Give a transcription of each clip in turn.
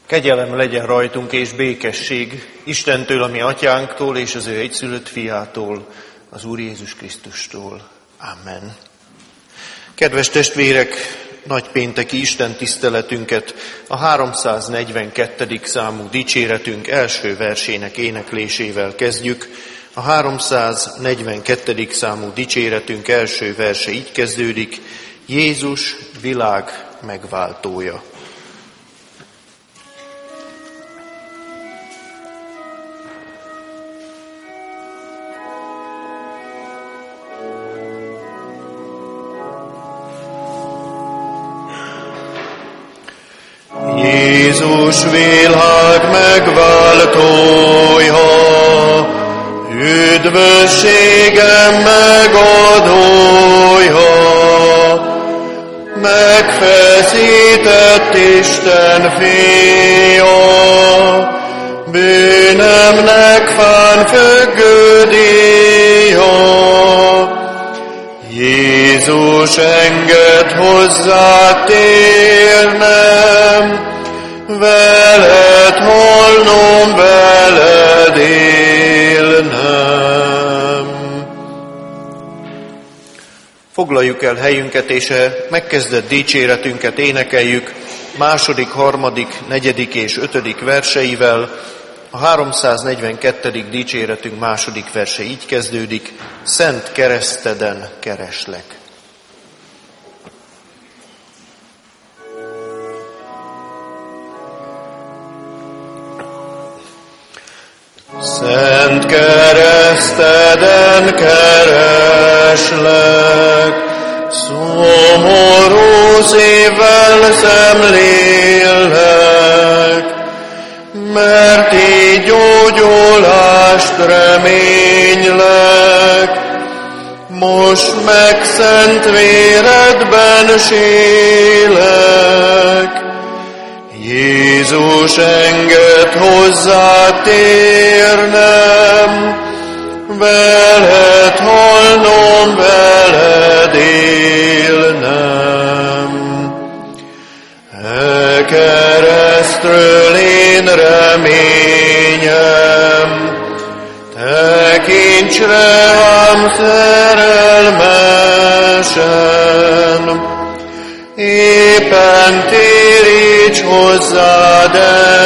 Kegyelem legyen rajtunk és békesség Istentől, a mi atyánktól, és az ő egyszülött fiától, az Úr Jézus Krisztustól. Amen. Kedves testvérek, nagypénteki Isten tiszteletünket a 342. számú dicséretünk első versének éneklésével kezdjük. A 342. számú dicséretünk első verse így kezdődik: Jézus világ megváltója. Jézus világ megváltója, üdvösségem megadója, megfeszített Isten fia, bűnömnek fánfüggő díja. Jézus enged hozzá térnem, veled halnom, veled élnem. Foglaljuk el helyünket, és megkezdett dicséretünket énekeljük második, harmadik, negyedik és ötödik verseivel. A 342. dicséretünk második verse így kezdődik: Szent kereszteden kereslek. Szent kereszteden kereslek, szomorú szívvel szemlélek, mert így gyógyulást reménylek, most meg szent véredben sélek. Jézus enged hozzá térnem, veled halnom, veled élnem. E keresztről én reményem, tekints rám szerelmesen, éppen téríts hozzád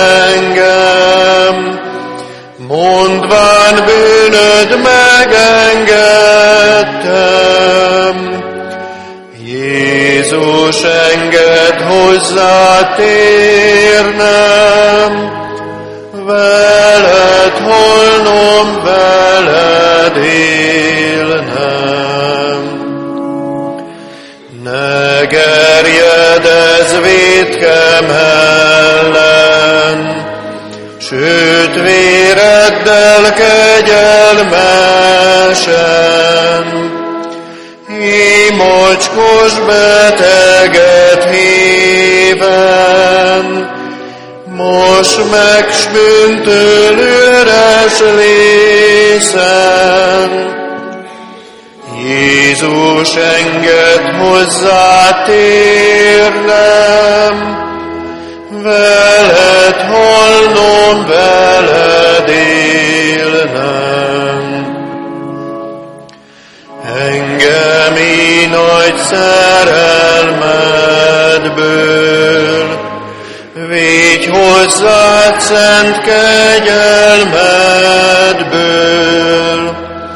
engem, mondván bűnöd megengedtem. Jézus enged hozzá térnem, veled halnom, veled élnem. Ne gerjedezz vétkem ellen, sőt véreddel kegyelmesen, mocskos beteget híven, most meg s bűntől üres lészen. Jézus enged hozzá térnem, veled halnom, veled élnem. Engem így nagy szerelmedből, védj hozzád szent kegyelmedből,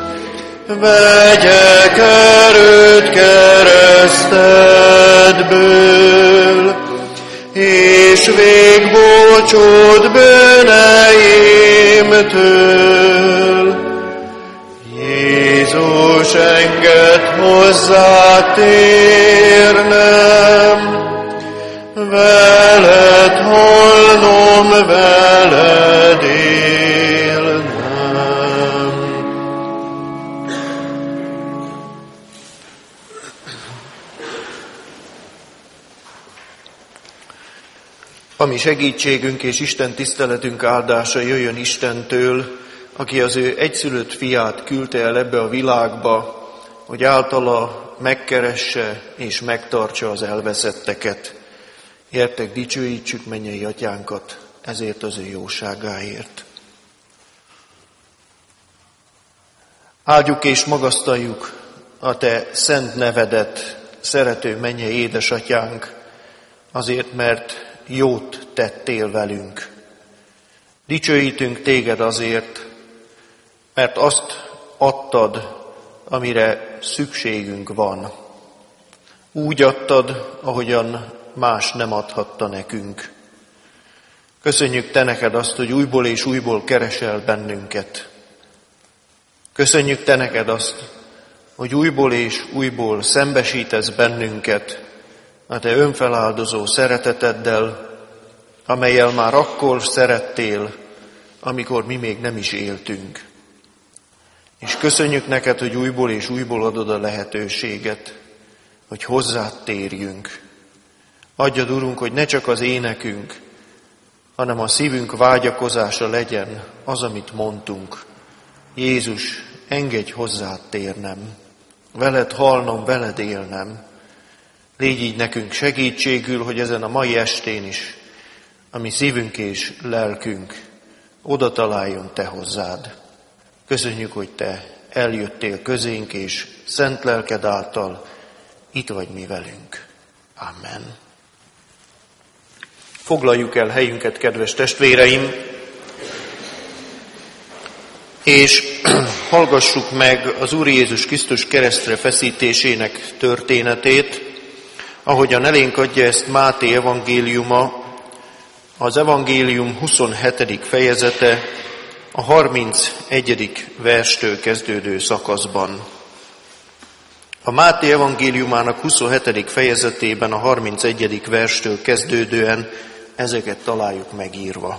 vegyek erőt keresztedből, és végbócsód bűneimtől. Jézus enged hozzá térnem, veled halnom, veled élnem. A mi segítségünk és Isten tiszteletünk áldása jöjjön Istentől, aki az ő egyszülött fiát küldte el ebbe a világba, hogy általa megkeresse és megtartsa az elveszetteket. Gyertek, dicsőítsük mennyei atyánkat! ezért az ő jóságáért. Áldjuk és magasztaljuk a te szent nevedet, szerető mennyei édesatyánk, azért, mert jót tettél velünk. Dicsőítünk téged azért, mert azt adtad, amire szükségünk van. Úgy adtad, ahogyan más nem adhatta nekünk. Köszönjük te neked azt, hogy újból és újból keresel bennünket. Köszönjük te neked azt, hogy újból és újból szembesítesz bennünket a te önfeláldozó szereteteddel, amellyel már akkor szerettél, amikor mi még nem is éltünk. És köszönjük neked, hogy újból és újból adod a lehetőséget, hogy hozzád térjünk. Adjad, Urunk, hogy ne csak az énekünk, hanem a szívünk vágyakozása legyen az, amit mondtunk. Jézus, engedj hozzád térnem, veled halnom, veled élnem. Légy így nekünk segítségül, hogy ezen a mai estén is, ami szívünk és lelkünk, oda találjon te hozzád. Köszönjük, hogy te eljöttél közénk, és szent lelked által itt vagy mi velünk. Amen. Foglaljuk el helyünket, kedves testvéreim, és hallgassuk meg az Úr Jézus Krisztus keresztre feszítésének történetét, ahogyan elénk adja ezt Máté evangéliuma, az evangélium 27. fejezete, a 31. verstől kezdődő szakaszban. A Máté evangéliumának 27. fejezetében a 31. verstől kezdődően ezeket találjuk megírva.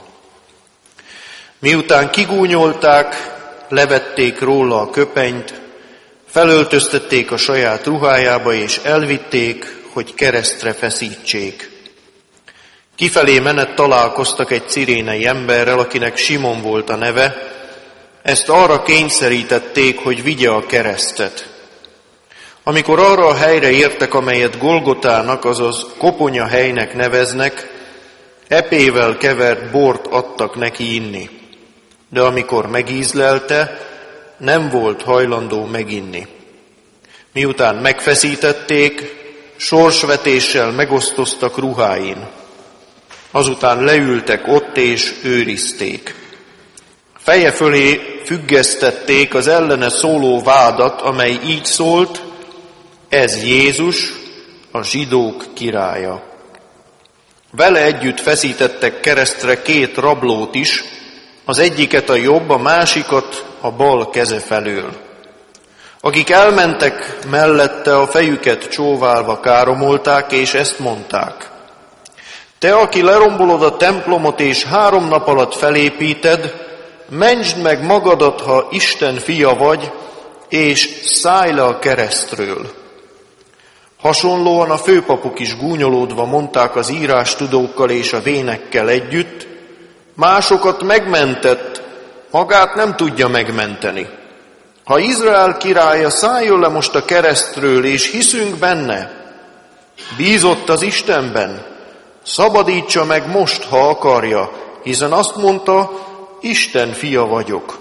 Miután kigúnyolták, levették róla a köpenyt, felöltöztették a saját ruhájába, és elvitték, hogy keresztre feszítsék. Kifelé menet találkoztak egy cirénei emberrel, akinek Simon volt a neve. Ezt arra kényszerítették, hogy vigye a keresztet. Amikor arra a helyre értek, amelyet Golgotának, azaz koponya helynek neveznek, epével kevert bort adtak neki inni. De amikor megízlelte, nem volt hajlandó meginni. Miután megfeszítették, sorsvetéssel megosztoztak ruháin. Azután leültek ott és őrizték. Feje fölé függesztették az ellene szóló vádat, amely így szólt: ez Jézus, a zsidók királya. Vele együtt feszítettek keresztre 2 rablót is, az egyiket a jobb, a másikat a bal keze felől. Akik elmentek mellette, a fejüket csóválva káromolták, és ezt mondták: te, aki lerombolod a templomot, és 3 nap alatt felépíted, mentsd meg magadat, ha Isten fia vagy, és szállj le a keresztről. Hasonlóan a főpapok is gúnyolódva mondták az írástudókkal és a vénekkel együtt: másokat megmentett, magát nem tudja megmenteni. Ha Izrael királya, szálljon le most a keresztről, és hiszünk benne. Bízott az Istenben, szabadítsa meg most, ha akarja, hiszen azt mondta: Isten fia vagyok.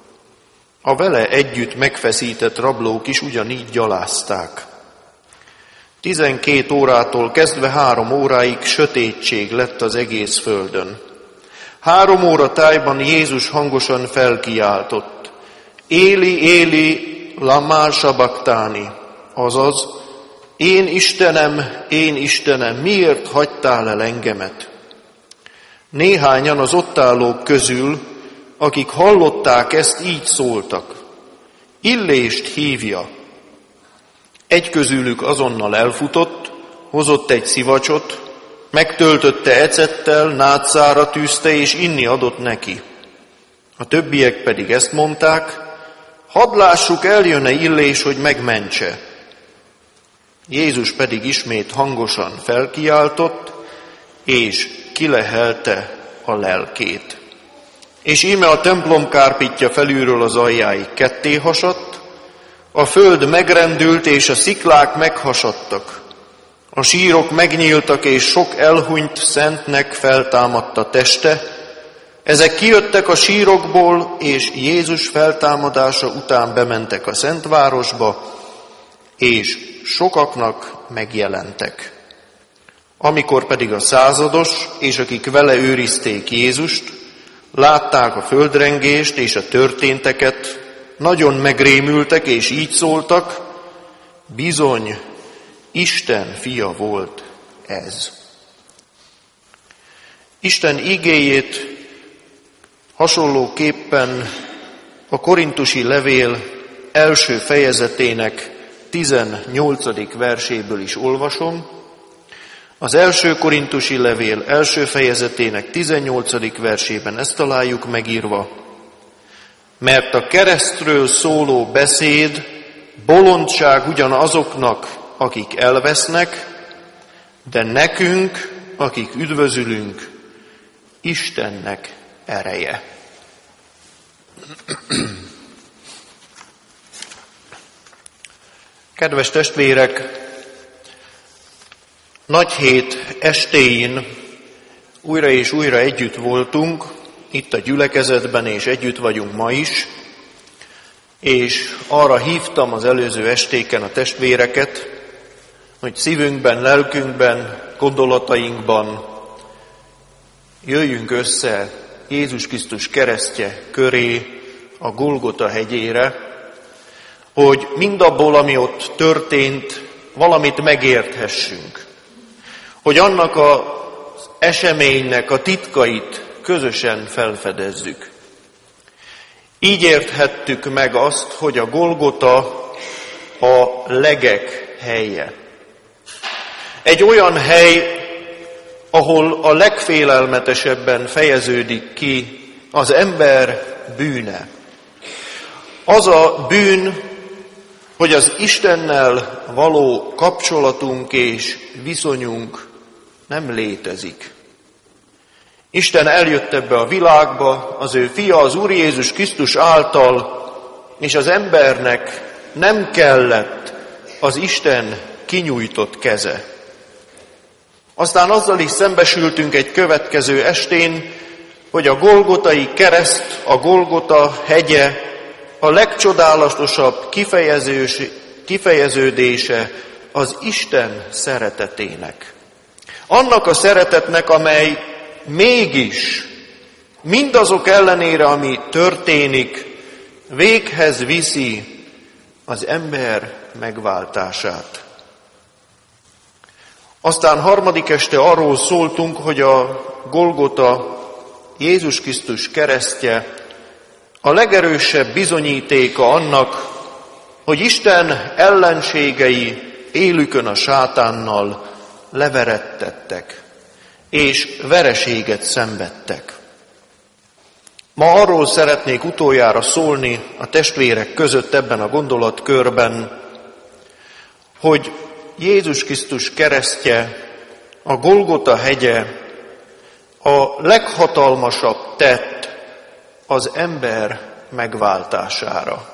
A vele együtt megfeszített rablók is ugyanígy gyalázták. 12 órától kezdve 3 óráig sötétség lett az egész földön. 3 óra tájban Jézus hangosan felkiáltott: Éli, Éli, lama sabachthani, azaz: én Istenem, miért hagytál el engemet? Néhányan az ott állók közül, akik hallották ezt, így szóltak: Illést hívja. Egy közülük azonnal elfutott, hozott egy szivacsot, megtöltötte ecettel, nátszára tűzte, és inni adott neki. A többiek pedig ezt mondták: hadd lássuk, eljön-e Illés, hogy megmentse. Jézus pedig ismét hangosan felkiáltott, és kilehelte a lelkét. És íme a templom kárpitja felülről az aljáig ketté hasadt, a föld megrendült, és a sziklák meghasadtak. A sírok megnyíltak, és sok elhunyt szentnek feltámadt a teste, Ezek kijöttek a sírokból, és Jézus feltámadása után bementek a Szentvárosba, és sokaknak megjelentek. Amikor pedig a százados, és akik vele őrizték Jézust, látták a földrengést és a történteket, nagyon megrémültek, és így szóltak: bizony, Isten fia volt ez. Isten igéjét hasonlóképpen a korintusi levél első fejezetének 18. verséből is olvasom. Az első korintusi levél első fejezetének 18. versében ezt találjuk megírva: mert a keresztről szóló beszéd bolondság ugyan azoknak, akik elvesznek, de nekünk, akik üdvözülünk, Istennek ereje. Kedves testvérek, Nagyhét estéjén újra és újra együtt voltunk, itt a gyülekezetben, és együtt vagyunk ma is, és arra hívtam az előző estéken a testvéreket, hogy szívünkben, lelkünkben, gondolatainkban jöjjünk össze Jézus Krisztus keresztje köré, a Golgota hegyére, hogy mindabból, ami ott történt, valamit megérthessünk. Hogy annak az eseménynek a titkait közösen felfedezzük. Így érthettük meg azt, hogy a Golgota a legek helye. Egy olyan hely, ahol a legfélelmetesebben fejeződik ki az ember bűne. Az a bűn, hogy az Istennel való kapcsolatunk és viszonyunk nem létezik. Isten eljött ebbe a világba, az ő fia, az Úr Jézus Krisztus által, és az embernek nem kellett az Isten kinyújtott keze. Aztán azzal is szembesültünk egy következő estén, hogy a Golgotai kereszt, a Golgota hegye a legcsodálatosabb kifejeződése az Isten szeretetének. Annak a szeretetnek, amely mégis mindazok ellenére, ami történik, véghez viszi az ember megváltását. Aztán harmadik este arról szóltunk, hogy a Golgota, Jézus Krisztus keresztje a legerősebb bizonyítéka annak, hogy Isten ellenségei élükön a sátánnal leveredtettek, és vereséget szenvedtek. Ma arról szeretnék utoljára szólni a testvérek között ebben a gondolatkörben, hogy Jézus Krisztus keresztje, a Golgota hegye a leghatalmasabb tett az ember megváltására.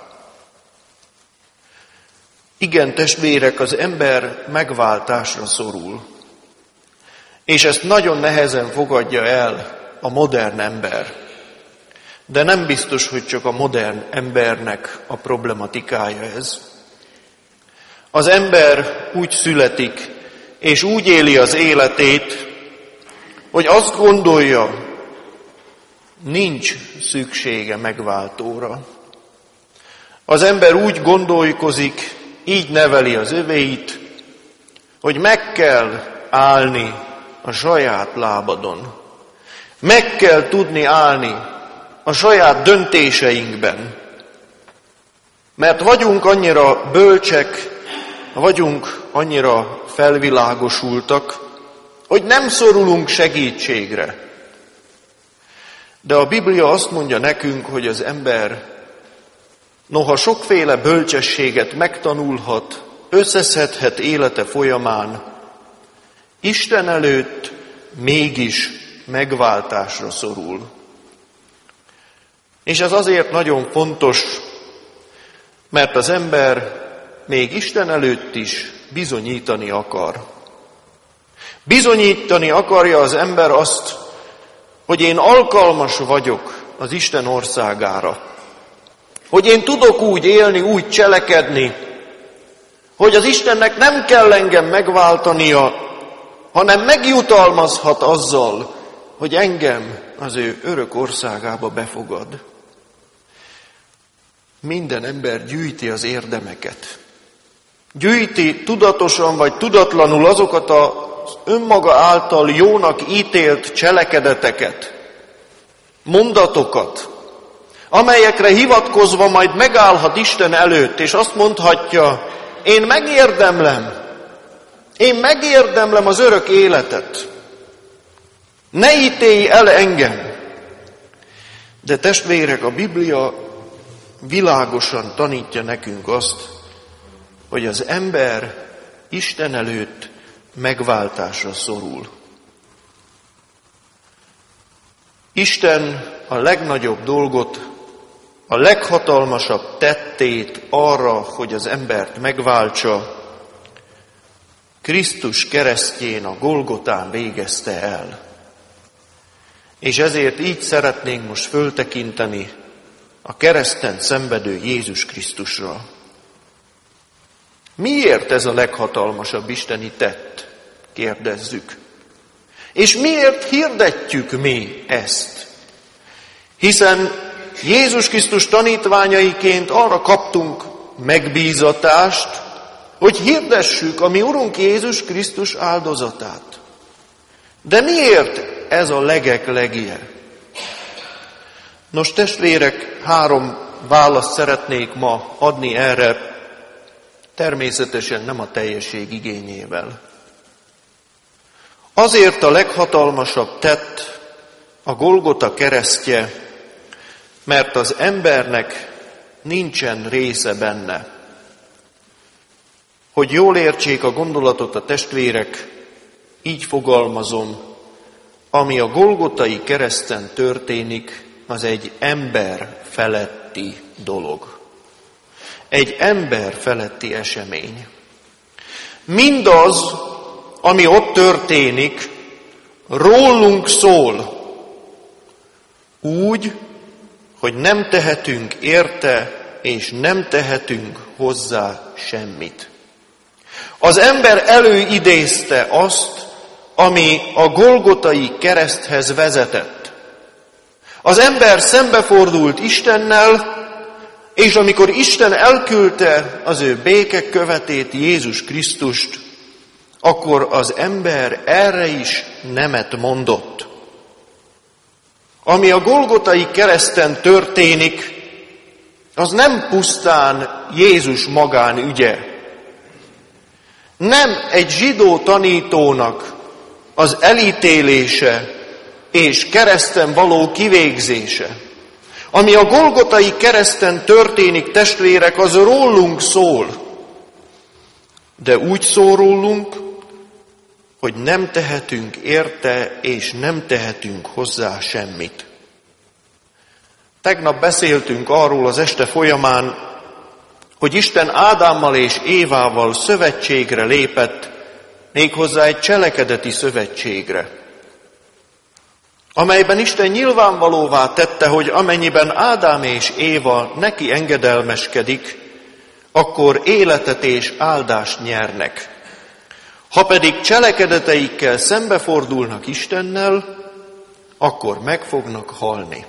Igen, testvérek, az ember megváltásra szorul. És ezt nagyon nehezen fogadja el a modern ember. De nem biztos, hogy csak a modern embernek a problematikája ez. Az ember úgy születik, és úgy éli az életét, hogy azt gondolja, nincs szüksége megváltóra. Az ember úgy gondolkozik, így neveli az övéit, hogy meg kell állni a saját lábadon. Meg kell tudni állni a saját döntéseinkben. Mert vagyunk annyira bölcsek, vagyunk annyira felvilágosultak, hogy nem szorulunk segítségre. De a Biblia azt mondja nekünk, hogy az ember noha sokféle bölcsességet megtanulhat, összeszedhet élete folyamán, Isten előtt mégis megváltásra szorul. És ez azért nagyon fontos, mert az ember még Isten előtt is bizonyítani akar. Bizonyítani akarja az ember azt, hogy én alkalmas vagyok az Isten országára, hogy én tudok úgy élni, úgy cselekedni, hogy az Istennek nem kell engem megváltania, hanem megjutalmazhat azzal, hogy engem az ő örök országába befogad. Minden ember gyűjti az érdemeket. Gyűjti tudatosan vagy tudatlanul azokat az önmaga által jónak ítélt cselekedeteket, mondatokat, amelyekre hivatkozva majd megállhat Isten előtt, és azt mondhatja, én megérdemlem az örök életet. Ne ítélj el engem. De testvérek, a Biblia világosan tanítja nekünk azt, hogy az ember Isten előtt megváltásra szorul. Isten a legnagyobb dolgot, a leghatalmasabb tettét arra, hogy az embert megváltsa, Krisztus keresztjén a Golgotán végezte el. És ezért így szeretnénk most föltekinteni a kereszten szenvedő Jézus Krisztusra. Miért ez a leghatalmasabb isteni tett? Kérdezzük. És miért hirdetjük mi ezt? Hiszen Jézus Krisztus tanítványaiként arra kaptunk megbízatást, hogy hirdessük a mi Urunk Jézus Krisztus áldozatát. De miért ez a legek legje? Nos, testvérek, 3 választ szeretnék ma adni erre, természetesen nem a teljesség igényével. Azért a leghatalmasabb tett a Golgota keresztje, mert az embernek nincsen része benne. Hogy jól értsék a gondolatot a testvérek, így fogalmazom, ami a Golgotai kereszten történik, az egy ember feletti dolog. Egy ember feletti esemény. Mindaz, ami ott történik, rólunk szól, úgy, hogy nem tehetünk érte, és nem tehetünk hozzá semmit. Az ember előidézte azt, ami a Golgotai kereszthez vezetett. Az ember szembefordult Istennel, és amikor Isten elküldte az ő békekövetét, Jézus Krisztust, akkor az ember erre is nemet mondott. Ami a Golgotai kereszten történik, az nem pusztán Jézus magánügye. Nem egy zsidó tanítónak az elítélése és kereszten való kivégzése. Ami a Golgotai kereszten történik, testvérek, az rólunk szól. De úgy szól rólunk, hogy nem tehetünk érte, és nem tehetünk hozzá semmit. Tegnap beszéltünk arról az este folyamán, hogy Isten Ádámmal és Évával szövetségre lépett, méghozzá egy cselekedeti szövetségre, amelyben Isten nyilvánvalóvá tette, hogy amennyiben Ádám és Éva neki engedelmeskedik, akkor életet és áldást nyernek. Ha pedig cselekedeteikkel szembefordulnak Istennel, akkor meg fognak halni.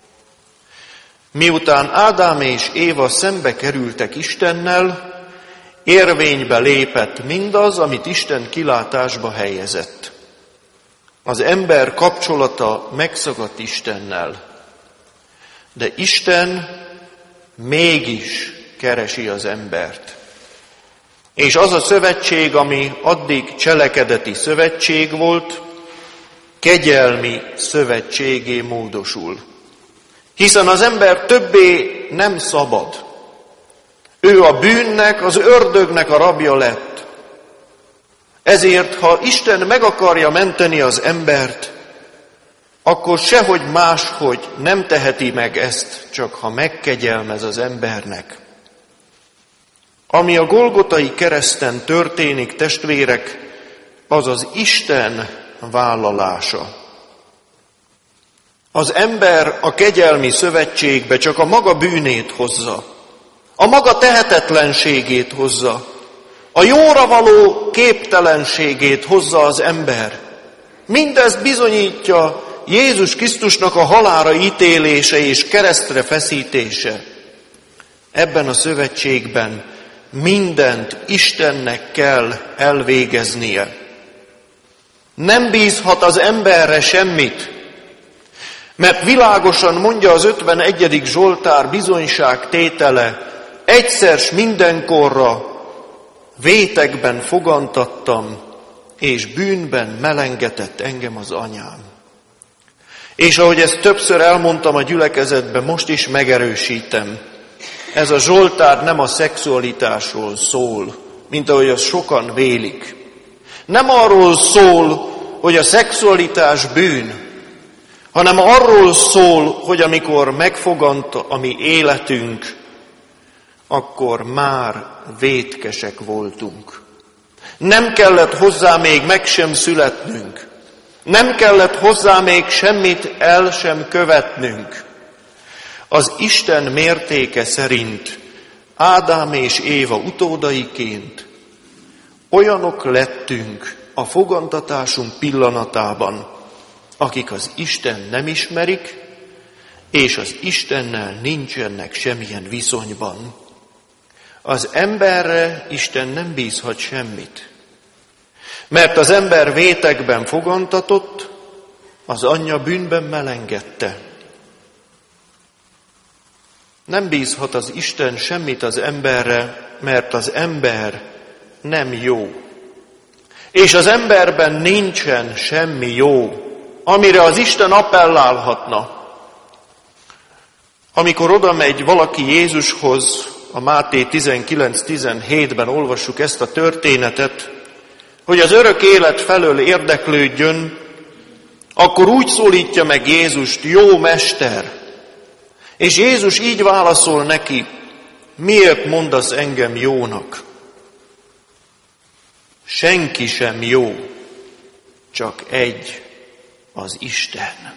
Miután Ádám és Éva szembe kerültek Istennel, érvénybe lépett mindaz, amit Isten kilátásba helyezett. Az ember kapcsolata megszakadt Istennel, de Isten mégis keresi az embert. És az a szövetség, ami addig cselekedeti szövetség volt, kegyelmi szövetségé módosul. Hiszen az ember többé nem szabad. Ő a bűnnek, az ördögnek a rabja lett. Ezért, ha Isten meg akarja menteni az embert, akkor sehogy máshogy nem teheti meg ezt, csak ha megkegyelmez az embernek. Ami a Golgotai kereszten történik, testvérek, az az Isten vállalása. Az ember a kegyelmi szövetségbe csak a maga bűnét hozza, a maga tehetetlenségét hozza, a jóra való képtelenségét hozza az ember. Mindezt bizonyítja Jézus Krisztusnak a halálra ítélése és keresztre feszítése. Ebben a szövetségben mindent Istennek kell elvégeznie. Nem bízhat az emberre semmit, mert világosan mondja az 51. Zsoltár bizonyságtétele, egyszer s mindenkorra vétekben fogantattam, és bűnben melengetett engem az anyám. És ahogy ezt többször elmondtam a gyülekezetben, most is megerősítem. Ez a Zsoltár nem a szexualitásról szól, mint ahogy azt sokan vélik. Nem arról szól, hogy a szexualitás bűn, hanem arról szól, hogy amikor megfogant a mi életünk, akkor már vétkesek voltunk. Nem kellett hozzá még meg sem születnünk. Nem kellett hozzá még semmit el sem követnünk. Az Isten mértéke szerint Ádám és Éva utódaiként olyanok lettünk a fogantatásunk pillanatában, akik az Isten nem ismerik, és az Istennel nincsenek semmilyen viszonyban. Az emberre Isten nem bízhat semmit, mert az ember vétekben fogantatott, az anyja bűnben melengedte. Nem bízhat az Isten semmit az emberre, mert az ember nem jó. És az emberben nincsen semmi jó, amire az Isten appellálhatna. Amikor oda megy valaki Jézushoz, a Máté 19-17-ben olvassuk ezt a történetet, hogy az örök élet felől érdeklődjön, akkor úgy szólítja meg Jézust, jó mester. És Jézus így válaszol neki, miért mondasz engem jónak? Senki sem jó, csak egy, az Isten.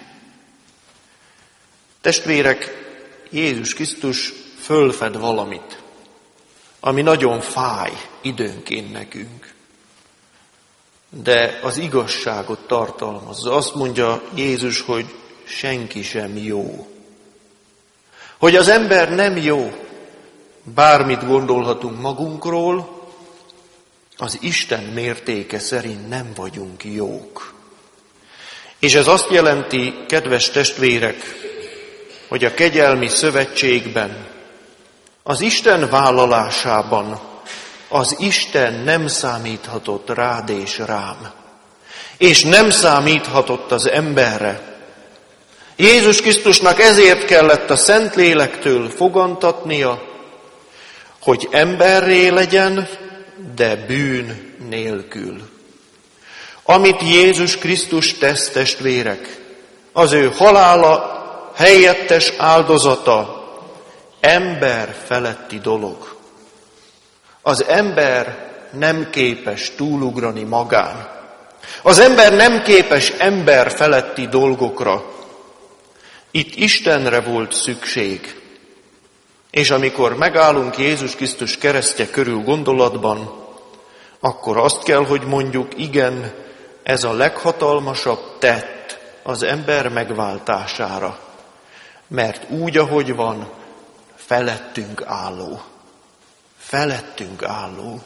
Testvérek, Jézus Krisztus fölfed valamit, ami nagyon fáj időnként nekünk. De az igazságot tartalmazza. Azt mondja Jézus, hogy senki sem jó. Hogy az ember nem jó. Bármit gondolhatunk magunkról, az Isten mértéke szerint nem vagyunk jók. És ez azt jelenti, kedves testvérek, hogy a kegyelmi szövetségben, az Isten vállalásában az Isten nem számíthatott rád és rám, és nem számíthatott az emberre. Jézus Krisztusnak ezért kellett a Szentlélektől fogantatnia, hogy emberré legyen, de bűn nélkül. Amit Jézus Krisztus tesz, testvérek, az ő halála helyettes áldozata, ember feletti dolog. Az ember nem képes túlugrani magán. Az ember nem képes ember feletti dolgokra. Itt Istenre volt szükség. És amikor megállunk Jézus Krisztus keresztje körül gondolatban, akkor azt kell, hogy mondjuk, igen, ez a leghatalmasabb tett az ember megváltására. Mert úgy, ahogy van, felettünk álló. Felettünk álló.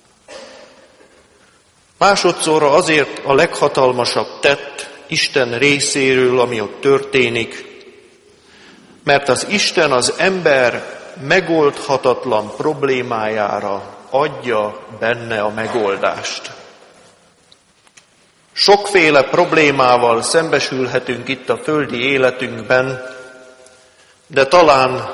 Másodszorra azért a leghatalmasabb tett Isten részéről, ami ott történik, mert az Isten az ember megoldhatatlan problémájára adja benne a megoldást. Sokféle problémával szembesülhetünk itt a földi életünkben, de talán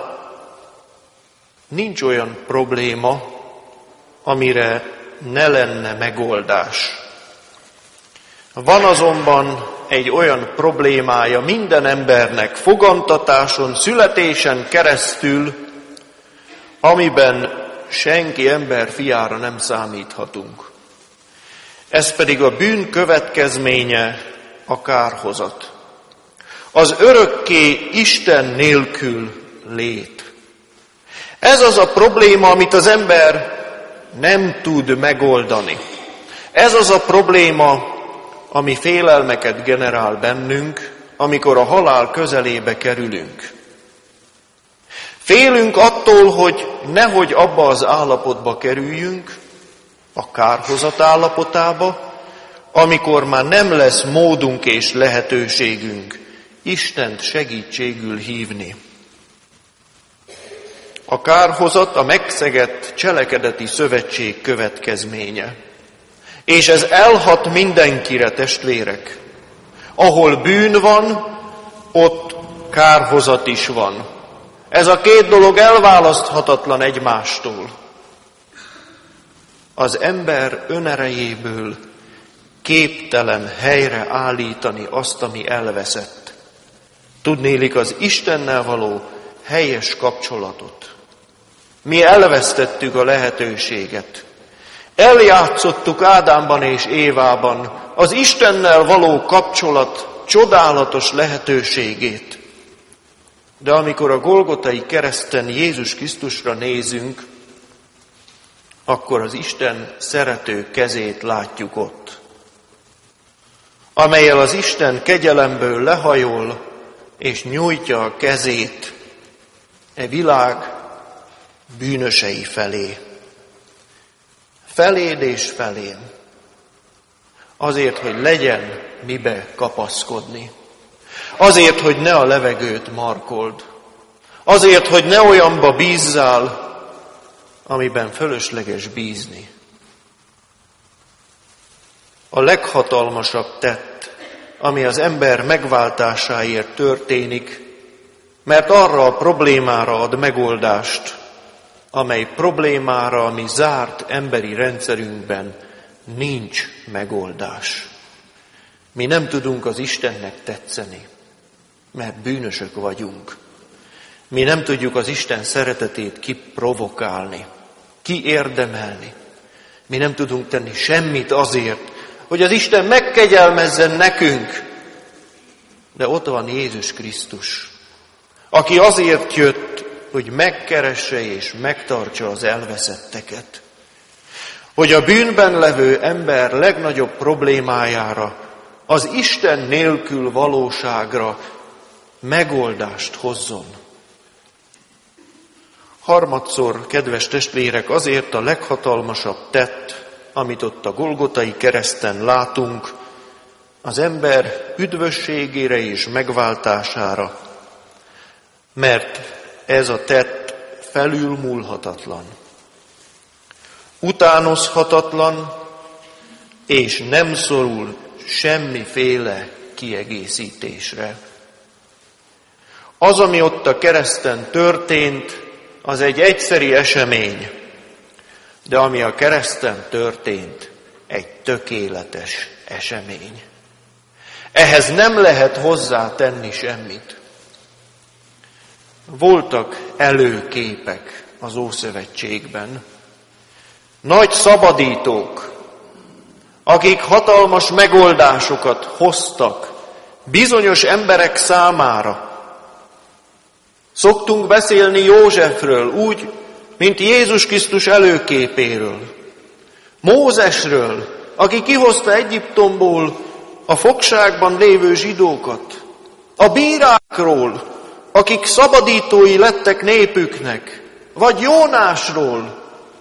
nincs olyan probléma, amire ne lenne megoldás. Van azonban egy olyan problémája minden embernek fogantatáson, születésen keresztül, amiben senki ember fiára nem számíthatunk. Ez pedig a bűn következménye, a kárhozat. Az örökké Isten nélkül lét. Ez az a probléma, amit az ember nem tud megoldani. Ez az a probléma, ami félelmeket generál bennünk, amikor a halál közelébe kerülünk. Félünk attól, hogy nehogy abba az állapotba kerüljünk, a kárhozat állapotába, amikor már nem lesz módunk és lehetőségünk Istent segítségül hívni. A kárhozat a megszegett cselekedeti szövetség következménye. És ez elhat mindenkire, testvérek. Ahol bűn van, ott kárhozat is van. Ez a két dolog elválaszthatatlan egymástól. Az ember önerejéből képtelen helyre állítani azt, ami elveszett. Tudnélik az Istennel való helyes kapcsolatot. Mi elvesztettük a lehetőséget. Eljátszottuk Ádámban és Évában az Istennel való kapcsolat csodálatos lehetőségét. De amikor a Golgotai kereszten Jézus Krisztusra nézünk, akkor az Isten szerető kezét látjuk ott, amellyel az Isten kegyelemből lehajol és nyújtja a kezét e világ bűnösei felé. Feléd és felém. Azért, hogy legyen mibe kapaszkodni. Azért, hogy ne a levegőt markold. Azért, hogy ne olyanba bízzál, amiben fölösleges bízni. A leghatalmasabb tett, ami az ember megváltásáért történik, mert arra a problémára ad megoldást, amely problémára, ami zárt emberi rendszerünkben nincs megoldás. Mi nem tudunk az Istennek tetszeni, mert bűnösök vagyunk. Mi nem tudjuk az Isten szeretetét kiprovokálni, kiérdemelni. Mi nem tudunk tenni semmit azért, hogy az Isten megkegyelmezzen nekünk. De ott van Jézus Krisztus, aki azért jött, hogy megkeresse és megtartsa az elveszetteket. Hogy a bűnben levő ember legnagyobb problémájára, az Isten nélkül valóságra megoldást hozzon. Harmadszor, kedves testvérek, azért a leghatalmasabb tett, amit ott a Golgotai kereszten látunk, az ember üdvösségére és megváltására, mert ez a tett felülmúlhatatlan, utánozhatatlan, és nem szorul semmiféle kiegészítésre. Az, ami ott a kereszten történt, az egy egyszeri esemény, de ami a kereszten történt, egy tökéletes esemény. Ehhez nem lehet hozzátenni semmit. Voltak előképek az Ószövetségben, nagy szabadítók, akik hatalmas megoldásokat hoztak bizonyos emberek számára. Szoktunk beszélni Józsefről úgy, mint Jézus Krisztus előképéről. Mózesről, aki kihozta Egyiptomból a fogságban lévő zsidókat. A bírákról, akik szabadítói lettek népüknek. Vagy Jónásról.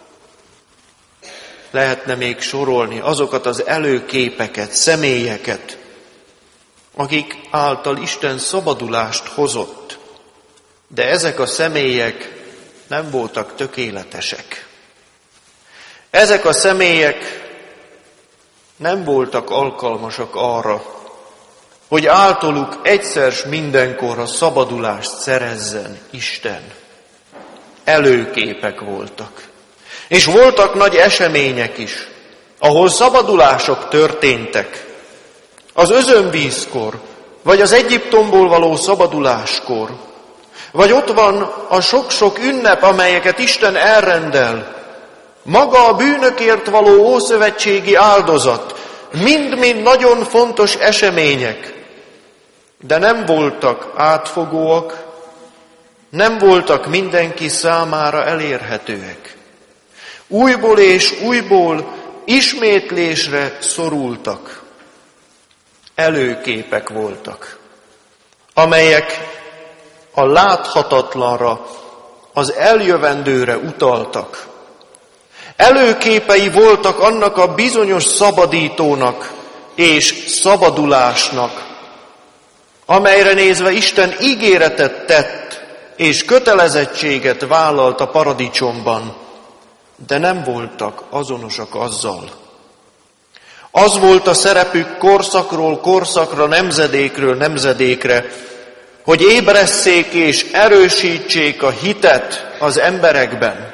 Lehetne még sorolni azokat az előképeket, személyeket, akik által Isten szabadulást hozott. De ezek a személyek nem voltak tökéletesek. Ezek a személyek nem voltak alkalmasak arra, hogy általuk egyszer s mindenkorra szabadulást szerezzen Isten. Előképek voltak. És voltak nagy események is, ahol szabadulások történtek. Az özönvízkor, vagy az Egyiptomból való szabaduláskor, vagy ott van a sok-sok ünnep, amelyeket Isten elrendel. Maga a bűnökért való ószövetségi áldozat, mind-mind nagyon fontos események. de nem voltak átfogóak, nem voltak mindenki számára elérhetőek. Újból és újból ismétlésre szorultak. Előképek voltak, amelyek a láthatatlanra, az eljövendőre utaltak. Előképei voltak annak a bizonyos szabadítónak és szabadulásnak, amelyre nézve Isten ígéretet tett és kötelezettséget vállalt a paradicsomban, de nem voltak azonosak azzal. Az volt a szerepük korszakról korszakra, nemzedékről nemzedékre, hogy ébresszék és erősítsék a hitet az emberekben.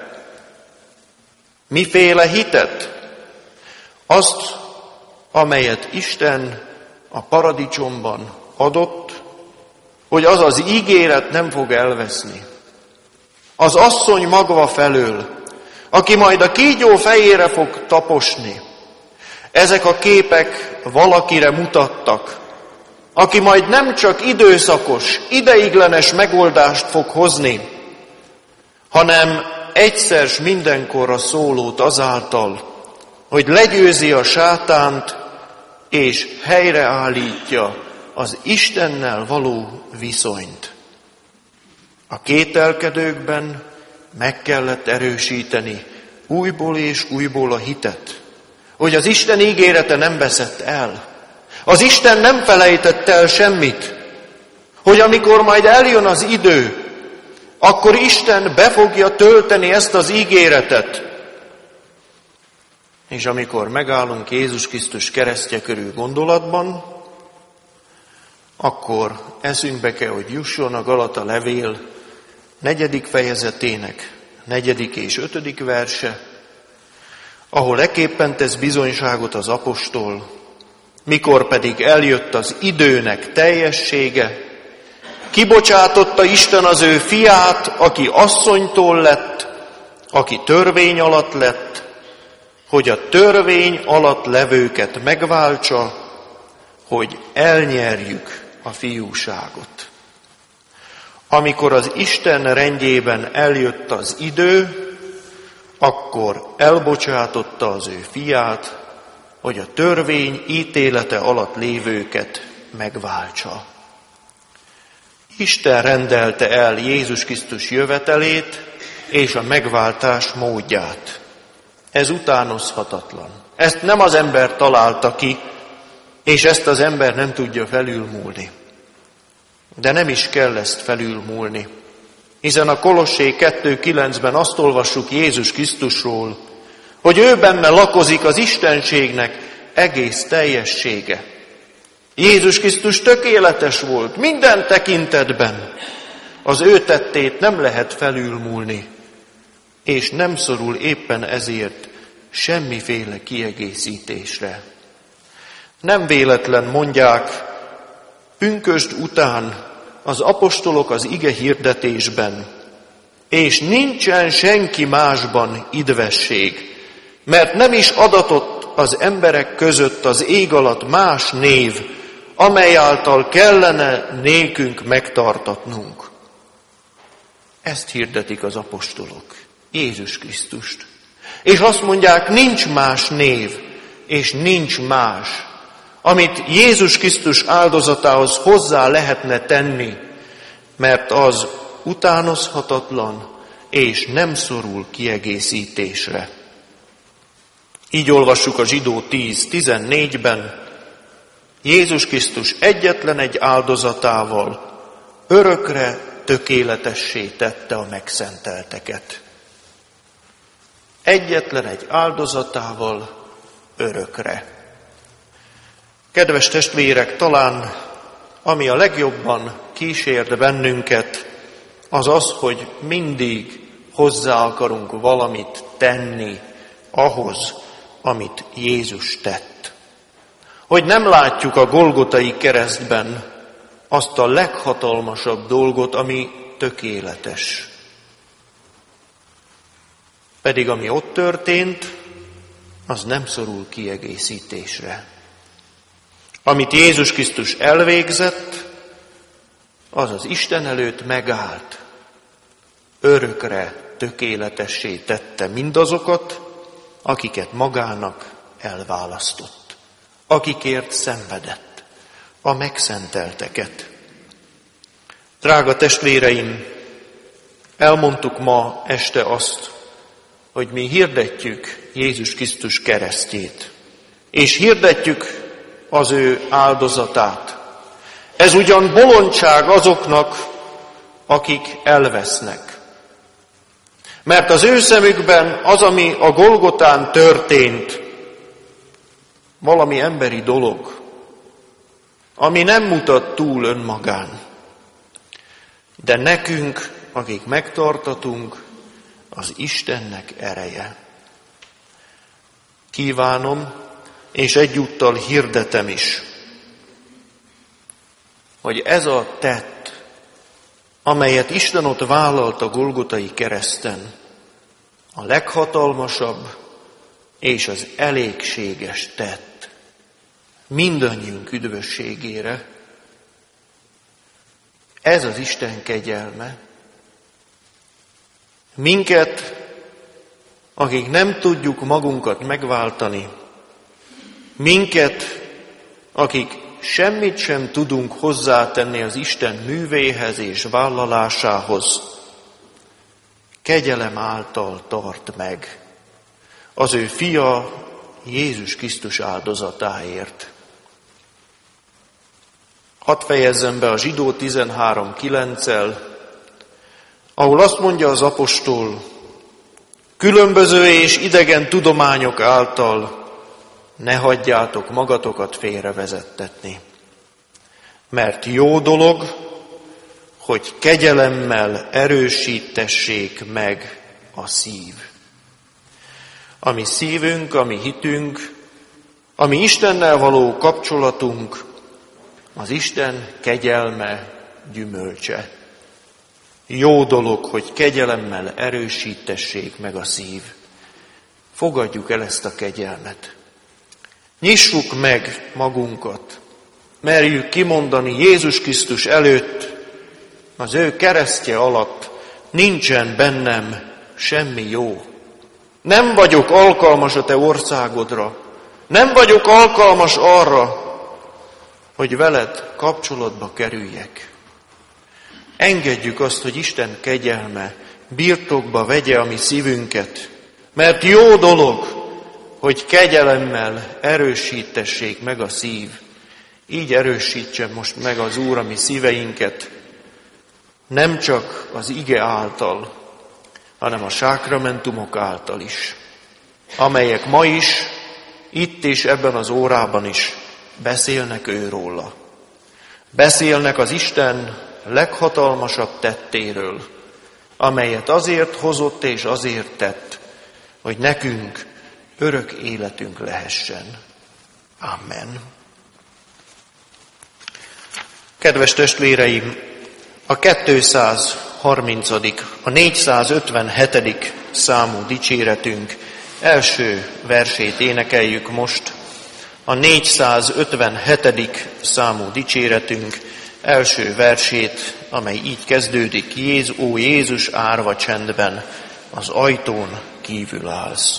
Miféle hitet? Azt, amelyet Isten a paradicsomban adott, hogy az az ígéret nem fog elveszni. Az asszony magva felől, aki majd a kígyó fejére fog taposni. Ezek a képek valakire mutattak, aki majd nem csak időszakos, ideiglenes megoldást fog hozni, hanem egyszer s mindenkorra szólót azáltal, hogy legyőzi a sátánt és helyreállítja az Istennel való viszonyt. A kételkedőkben meg kellett erősíteni újból és újból a hitet, hogy az Isten ígérete nem veszett el. Az Isten nem felejtett el semmit, hogy amikor majd eljön az idő, akkor Isten be fogja tölteni ezt az ígéretet. És amikor megállunk Jézus Krisztus keresztje körül gondolatban, akkor eszünkbe kell, hogy jusson a Galata levél 4. fejezetének 4. és 5. verse, ahol ekképpen tesz bizonyságot az apostol, mikor pedig eljött az időnek teljessége, kibocsátotta Isten az ő fiát, aki asszonytól lett, aki törvény alatt lett, hogy a törvény alatt levőket megváltsa, hogy elnyerjük a fiúságot. Amikor az Isten rendjében eljött az idő, akkor elbocsátotta az ő fiát, hogy a törvény ítélete alatt lévőket megváltsa. Isten rendelte el Jézus Krisztus jövetelét és a megváltás módját. Ez utánozhatatlan. Ezt nem az ember találta ki, és ezt az ember nem tudja felülmúlni. De nem is kell ezt felülmúlni, hiszen a Kolossé 2.9-ben azt olvassuk Jézus Krisztusról, hogy ő benne lakozik az istenségnek egész teljessége. Jézus Krisztus tökéletes volt minden tekintetben. Az ő tettét nem lehet felülmúlni, és nem szorul éppen ezért semmiféle kiegészítésre. Nem véletlen mondják pünkösd után az apostolok az ige hirdetésben, és nincsen senki másban idvesség, mert nem is adatott az emberek között az ég alatt más név, amely által kellene nékünk megtartatnunk. Ezt hirdetik az apostolok, Jézus Krisztust. És azt mondják, nincs más név, és nincs más, amit Jézus Krisztus áldozatához hozzá lehetne tenni, mert az utánozhatatlan, és nem szorul kiegészítésre. Így olvassuk a Zsidó 10.14-ben, Jézus Krisztus egyetlen egy áldozatával örökre tökéletessé tette a megszentelteket. Egyetlen egy áldozatával örökre. Kedves testvérek, talán ami a legjobban kísért bennünket, az az, hogy mindig hozzá akarunk valamit tenni ahhoz, amit Jézus tett. Hogy nem látjuk a Golgotai keresztben azt a leghatalmasabb dolgot, ami tökéletes. Pedig ami ott történt, az nem szorul kiegészítésre. Amit Jézus Krisztus elvégzett, azaz Isten előtt megállt, örökre tökéletessé tette mindazokat, akiket magának elválasztott, akikért szenvedett, a megszentelteket. Drága testvéreim, elmondtuk ma este azt, hogy mi hirdetjük Jézus Krisztus keresztjét, és hirdetjük az ő áldozatát. Ez ugyan bolondság azoknak, akik elvesznek. Mert az ő szemükben az, ami a Golgotán történt, valami emberi dolog, ami nem mutat túl önmagán. De nekünk, akik megtartatunk, az Istennek ereje. Kívánom, és egyúttal hirdetem is, hogy ez a tett, amelyet Isten ott vállalt a Golgotai kereszten, a leghatalmasabb és az elégséges tett mindannyiunk üdvösségére. Ez az Isten kegyelme. Minket, akik nem tudjuk magunkat megváltani, minket, akik semmit sem tudunk hozzátenni az Isten művéhez és vállalásához, kegyelem által tart meg az ő fia Jézus Krisztus áldozatáért. Hadd fejezzem be a Zsidó 13:9-el, ahol azt mondja az apostol, különböző és idegen tudományok által ne hagyjátok magatokat félrevezettetni, mert jó dolog, hogy kegyelemmel erősítessék meg a szív. A mi szívünk, a mi hitünk, a mi Istennel való kapcsolatunk, az Isten kegyelme gyümölcse. Jó dolog, hogy kegyelemmel erősítessék meg a szív. Fogadjuk el ezt a kegyelmet. Nyissuk meg magunkat, merjük kimondani Jézus Krisztus előtt, az ő keresztje alatt nincsen bennem semmi jó. Nem vagyok alkalmas a te országodra, nem vagyok alkalmas arra, hogy veled kapcsolatba kerüljek. Engedjük azt, hogy Isten kegyelme birtokba vegye a mi szívünket, mert jó dolog, hogy kegyelemmel erősítessék meg a szív. Így erősítsen most meg az Úr a mi szíveinket, nem csak az ige által, hanem a sákramentumok által is, amelyek ma is, itt és ebben az órában is beszélnek őróla. Beszélnek az Isten leghatalmasabb tettéről, amelyet azért hozott és azért tett, hogy nekünk örök életünk lehessen. Amen. Kedves testvéreim, a 230., a 457. számú dicséretünk első versét énekeljük most. A 457. számú dicséretünk első versét, amely így kezdődik: Ó Jézus, árva csendben, az ajtón kívül állsz.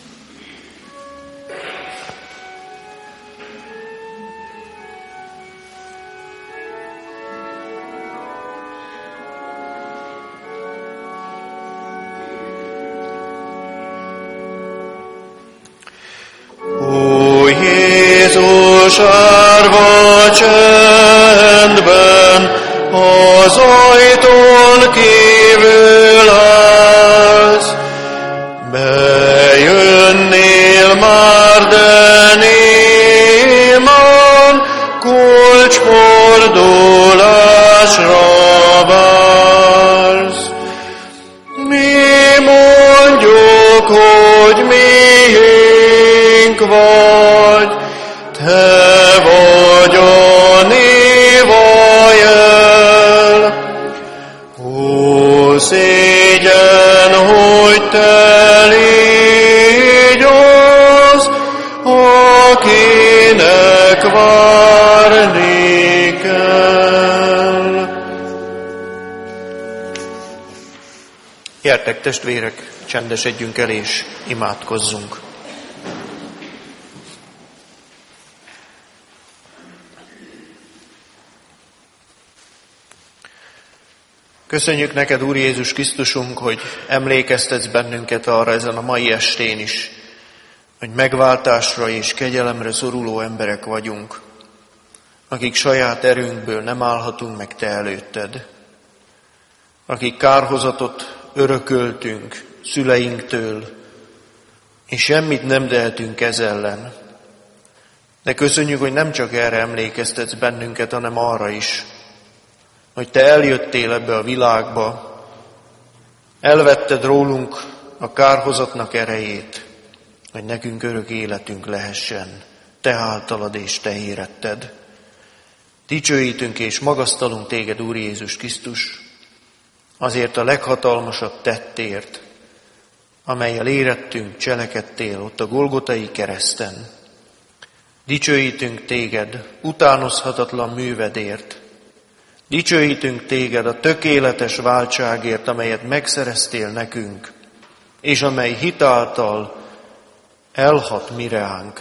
Árva csendben, az ajtón kívül állsz. Bejönnél már, de némán kulcsfordulásra vársz. Mi mondjuk, hogy miénk vagy, te vagy a névajel. Ó, szégyen, hogy te légy az, akinek várni kell. Gyertek, testvérek, csendesedjünk el és imádkozzunk. Köszönjük neked, Úr Jézus Krisztusunk, hogy emlékeztetsz bennünket arra ezen a mai estén is, hogy megváltásra és kegyelemre szoruló emberek vagyunk, akik saját erőnkből nem állhatunk meg te előtted, akik kárhozatot örököltünk szüleinktől, és semmit nem tehetünk ez ellen. De köszönjük, hogy nem csak erre emlékeztetsz bennünket, hanem arra is, hogy te eljöttél ebbe a világba, elvetted rólunk a kárhozatnak erejét, hogy nekünk örök életünk lehessen, te általad és te éretted. Dicsőítünk és magasztalunk téged, Úr Jézus Krisztus, azért a leghatalmasabb tettért, amellyel érettünk, cselekedtél ott a Golgotai kereszten. Dicsőítünk téged utánozhatatlan művedért, dicsőítünk téged a tökéletes váltságért, amelyet megszereztél nekünk, és amely hitáltal elhat mireánk.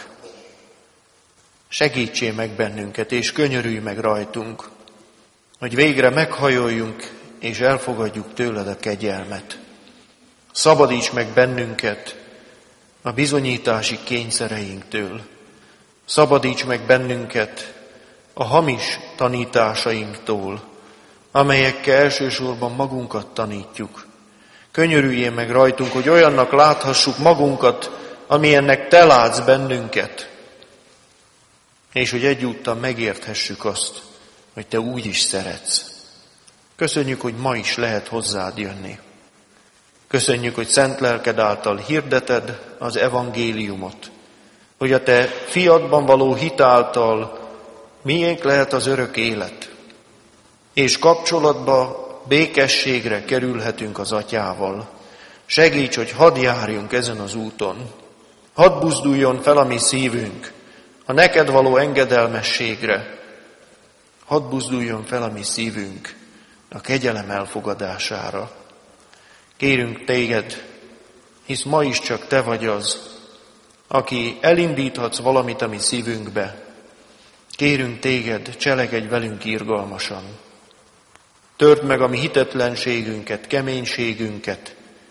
Segítsél meg bennünket, és könyörülj meg rajtunk, hogy végre meghajoljunk, és elfogadjuk tőled a kegyelmet. Szabadíts meg bennünket a bizonyítási kényszereinktől. Szabadíts meg bennünket a hamis tanításainktól, amelyekkel elsősorban magunkat tanítjuk. Könyörüljél meg rajtunk, hogy olyannak láthassuk magunkat, amilyennek te látsz bennünket, és hogy egyúttal megérthessük azt, hogy te úgy is szeretsz. Köszönjük, hogy ma is lehet hozzád jönni. Köszönjük, hogy szent lelked által hirdeted az evangéliumot, hogy a te fiadban való hit által miénk lehet az örök élet, és kapcsolatba, békességre kerülhetünk az Atyával. Segíts, hogy hadd járjunk ezen az úton, hadd buzduljon fel a mi szívünk a neked való engedelmességre, hadd buzduljon fel a mi szívünk a kegyelem elfogadására. Kérünk téged, hisz ma is csak te vagy az, aki elindíthatsz valamit a mi szívünkbe. Kérünk téged, cselekedj velünk irgalmasan. Törd meg a mi hitetlenségünket, keménységünket,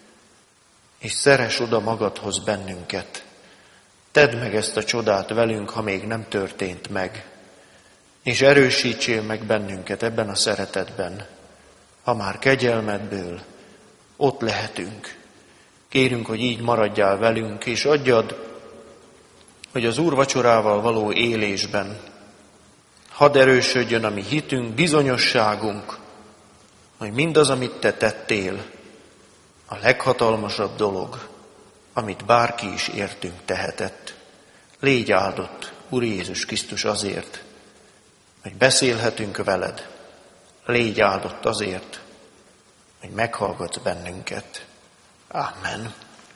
és szeress oda magadhoz bennünket. Tedd meg ezt a csodát velünk, ha még nem történt meg, és erősítsél meg bennünket ebben a szeretetben, ha már kegyelmedből ott lehetünk. Kérünk, hogy így maradjál velünk, és adjad, hogy az Úr vacsorával való élésben hadd erősödjön a mi hitünk, bizonyosságunk, hogy mindaz, amit te tettél, a leghatalmasabb dolog, amit bárki is értünk tehetett. Légy áldott, Úr Jézus Krisztus, azért, hogy beszélhetünk veled. Légy áldott azért, hogy meghallgatsz bennünket. Amen.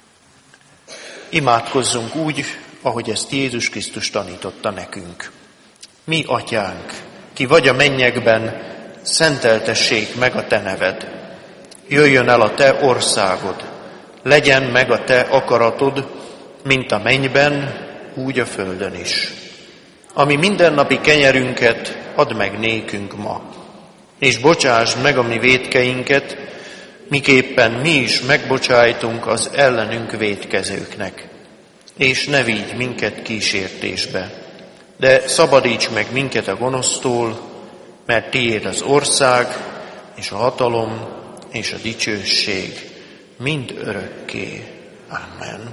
Imádkozzunk úgy, ahogy ezt Jézus Krisztus tanította nekünk. Mi, Atyánk, ki vagy a mennyekben, szenteltessék meg a te neved. Jöjjön el a te országod, legyen meg a te akaratod, mint a mennyben, úgy a földön is. Ami mindennapi kenyerünket add meg nékünk ma, és bocsásd meg a mi vétkeinket, miképpen mi is megbocsájtunk az ellenünk vétkezőknek. És ne vigy minket kísértésbe, de szabadíts meg minket a gonosztól, mert tiéd az ország, és a hatalom, és a dicsőség mind örökké. Amen.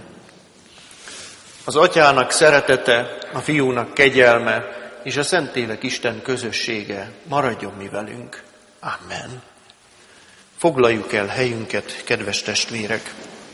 Az Atyának szeretete, a Fiúnak kegyelme, és a Szentlélek Isten közössége maradjon mi velünk. Amen. Foglaljuk el helyünket, kedves testvérek!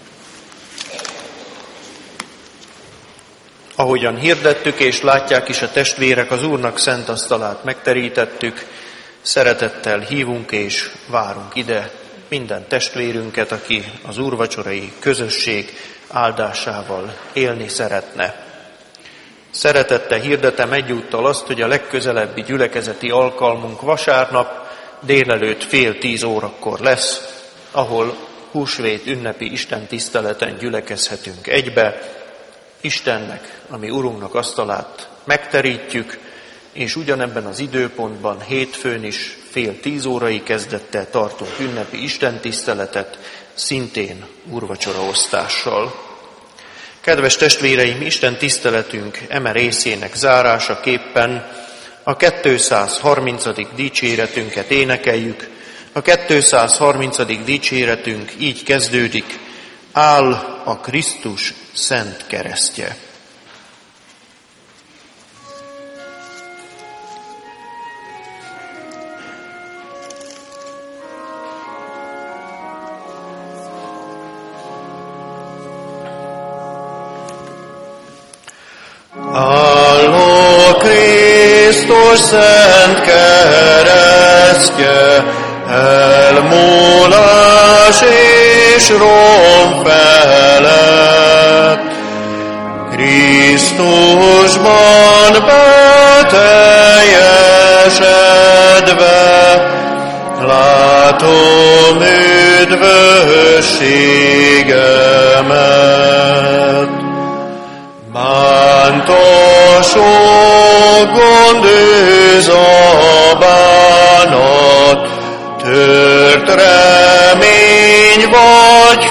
Ahogyan hirdettük, és látják is a testvérek, az Úrnak szent asztalát megterítettük, szeretettel hívunk és várunk ide minden testvérünket, aki az úrvacsorai közösség áldásával élni szeretne. Szeretettel hirdetem egyúttal azt, hogy a legközelebbi gyülekezeti alkalmunk vasárnap délelőtt 9:30 órakor lesz, ahol húsvét ünnepi Isten tiszteleten gyülekezhetünk egybe, Istennek, ami Urunknak asztalát megterítjük, és ugyanebben az időpontban hétfőn is 9:30 kezdettel tartunk ünnepi Isten tiszteletet, szintén úrvacsoraosztással. Kedves testvéreim, Isten tiszteletünk eme részének zárásaképpen a 230. dicséretünket énekeljük. A 230. dicséretünk így kezdődik: áll a Krisztus szent keresztje. Álló Krisztus szent keresztje, elmúlás és rom felett. Krisztusban beteljesedve, látom üdvösségemet. Bántasok, gond, bánat, tört remény vagy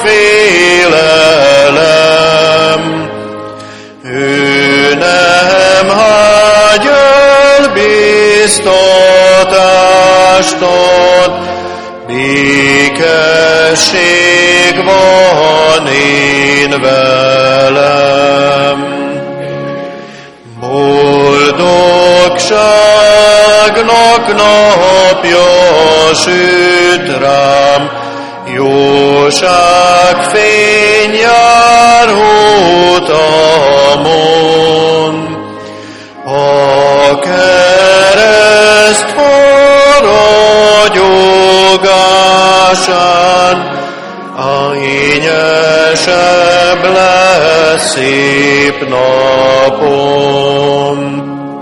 félelem. Ő nem hagy el biztatást ad, békesség van én velem. Boldogságnak napja süt rám, jóság fény jár utamon. A kereszt faragyogásán fényesebb lesz szép napom.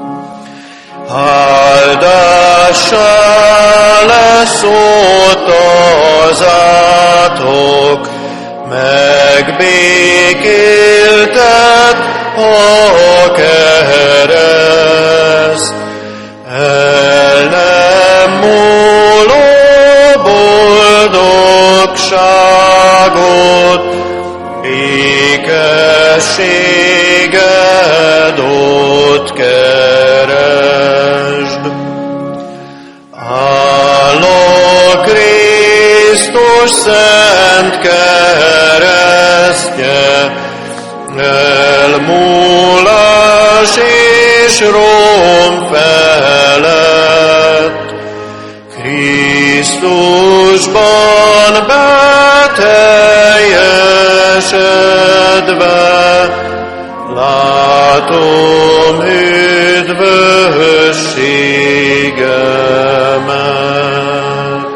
Áldássá lesz ott az átok, megbékéltet a kereszt. El nem múló boldogságot, békességed ott keresd. Áll a Krisztus szent keresztje, elmúlás és rom felett. Krisztusban beteljesedve, látom üdvösségemet.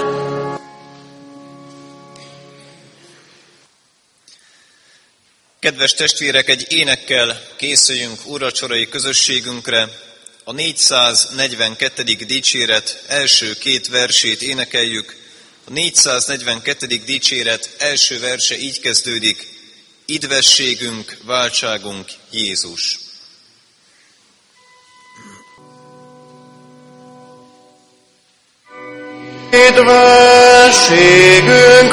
Kedves testvérek, egy énekkel készüljünk úrvacsorai közösségünkre. A 442. dicséret első két versét énekeljük. A 442. dicséret első verse így kezdődik: Idvességünk, váltságunk Jézus. Idvességünk,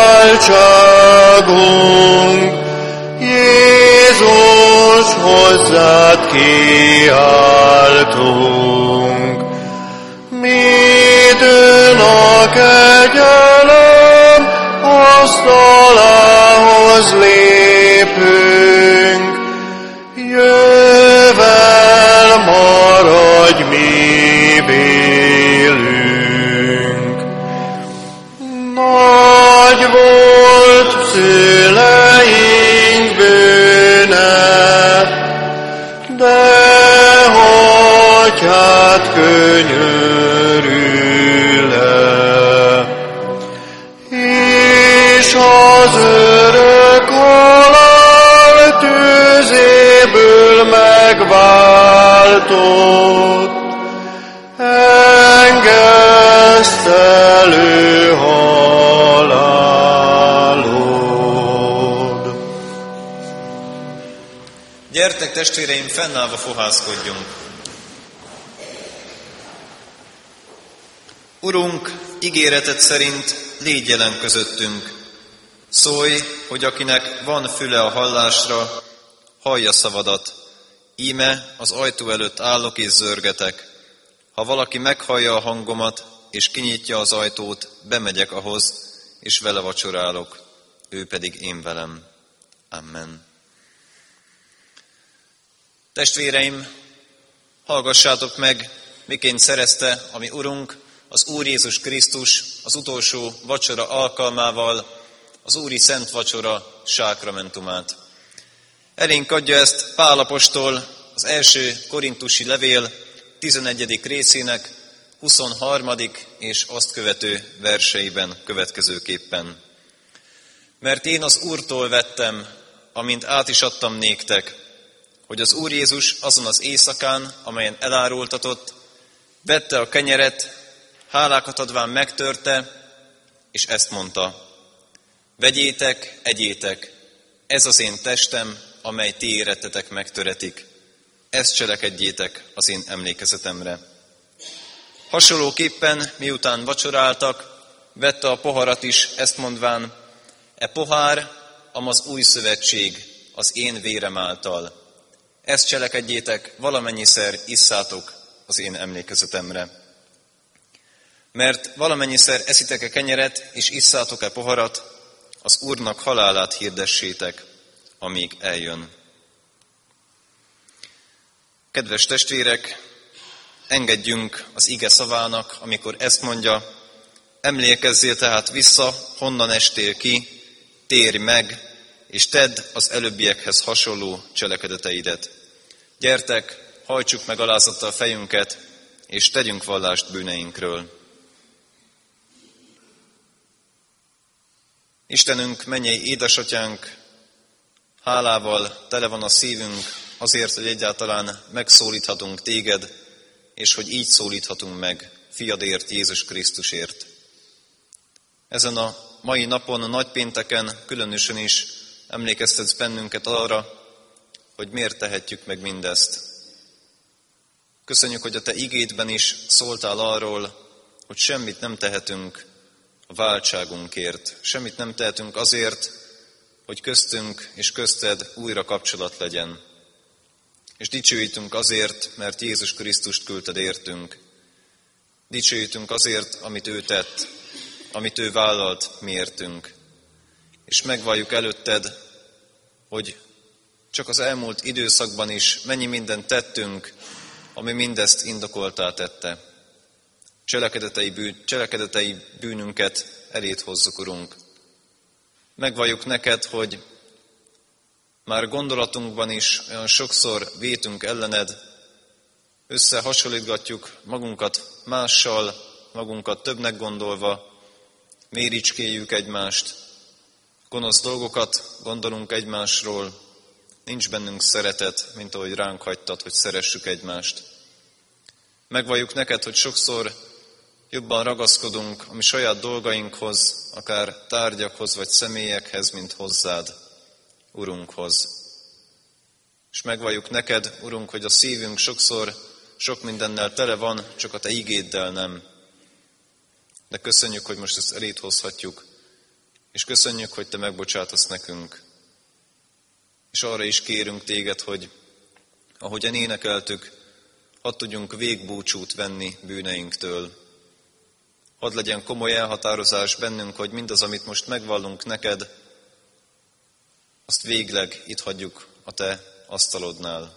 váltságunk, Jézus, hozzád kiáltunk. Midőn a kegyelem asztalához lépünk, jövel maradj mi vélünk. Nagy volt szüleink bűne, de hogy hát Gyertek, testvéreim, fennállva fohászkodjunk. Urunk, ígéreted szerint légy jelen közöttünk. Szólj, hogy akinek van füle a hallásra, hallja szavadat. Íme az ajtó előtt állok és zörgetek. Ha valaki meghallja a hangomat, és kinyitja az ajtót, bemegyek ahhoz, és vele vacsorálok, ő pedig én velem. Amen. Testvéreim, hallgassátok meg, miként szerezte a mi Urunk, az Úr Jézus Krisztus az utolsó vacsora alkalmával az Úri Szent Vacsora sákramentumát. Elénk adja ezt Pál apostol az első korintusi levél 11. részének 23. és azt követő verseiben következőképpen. Mert én az Úrtól vettem, amint át is adtam néktek, hogy az Úr Jézus azon az éjszakán, amelyen elárultatott, vette a kenyeret, hálákat adván megtörte, és ezt mondta: vegyétek, egyétek, ez az én testem, amely ti érettetek megtöretik. Ezt cselekedjétek az én emlékezetemre. Hasonlóképpen, miután vacsoráltak, vette a poharat is, ezt mondván: e pohár, amaz új szövetség, az én vérem által. Ezt cselekedjétek, valamennyiszer isszátok az én emlékezetemre. Mert valamennyiszer eszitek-e kenyeret, és isszátok-e poharat, az Úrnak halálát hirdessétek, amíg eljön. Kedves testvérek, engedjünk az ige szavának, amikor ezt mondja: emlékezzél tehát vissza, honnan estél ki, térj meg, és tedd az előbbiekhez hasonló cselekedeteidet. Gyertek, hajtsuk meg alázattal a fejünket, és tegyünk vallást bűneinkről. Istenünk, mennyei édesatyánk, hálával tele van a szívünk azért, hogy egyáltalán megszólíthatunk téged, és hogy így szólíthatunk meg fiadért, Jézus Krisztusért. Ezen a mai napon, a nagypénteken különösen is emlékeztetsz bennünket arra, hogy miért tehetjük meg mindezt. Köszönjük, hogy a te igédben is szóltál arról, hogy semmit nem tehetünk a váltságunkért. Semmit nem tehetünk azért, hogy köztünk és közted újra kapcsolat legyen. És dicsőítünk azért, mert Jézus Krisztust küldted értünk. Dicsőítünk azért, amit ő tett, amit ő vállalt miértünk. És megvalljuk előtted, hogy csak az elmúlt időszakban is mennyi mindent tettünk, ami mindezt indokoltá tette. Cselekedetei bűnünket eléd hozzuk, Urunk. Megvalljuk neked, hogy már gondolatunkban is olyan sokszor vétünk ellened, összehasonlítgatjuk magunkat mással, magunkat többnek gondolva, méricskéljük egymást, gonosz dolgokat gondolunk egymásról, nincs bennünk szeretet, mint ahogy ránk hagytad, hogy szeressük egymást. Megvalljuk neked, hogy sokszor jobban ragaszkodunk a mi saját dolgainkhoz, akár tárgyakhoz vagy személyekhez, mint hozzád, Urunkhoz. És megvalljuk neked, Urunk, hogy a szívünk sokszor sok mindennel tele van, csak a te igéddel nem. De köszönjük, hogy most ezt eléd hozhatjuk, és köszönjük, hogy te megbocsátasz nekünk. És arra is kérünk téged, hogy ahogyan énekeltük, hadd tudjunk végbúcsút venni bűneinktől. Hadd legyen komoly elhatározás bennünk, hogy mindaz, amit most megvallunk neked, azt végleg itt hagyjuk a te asztalodnál.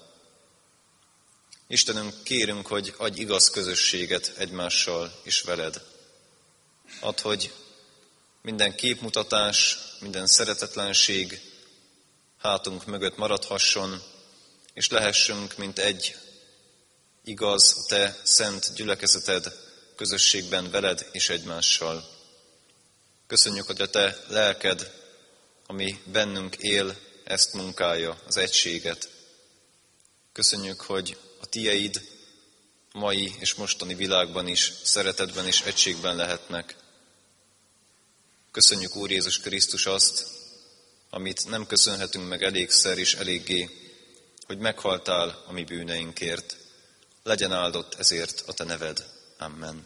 Istenünk, kérünk, hogy adj igaz közösséget egymással és veled. Add, hogy minden képmutatás, minden szeretetlenség hátunk mögött maradhasson, és lehessünk, mint egy igaz, a te szent gyülekezeted közösségben veled és egymással. Köszönjük, hogy a te lelked, ami bennünk él, ezt munkálja, az egységet. Köszönjük, hogy a tieid mai és mostani világban is szeretetben és egységben lehetnek. Köszönjük, Úr Jézus Krisztus, azt, amit nem köszönhetünk meg elégszer és eléggé, hogy meghaltál a mi bűneinkért. Legyen áldott ezért a te neved. Amen.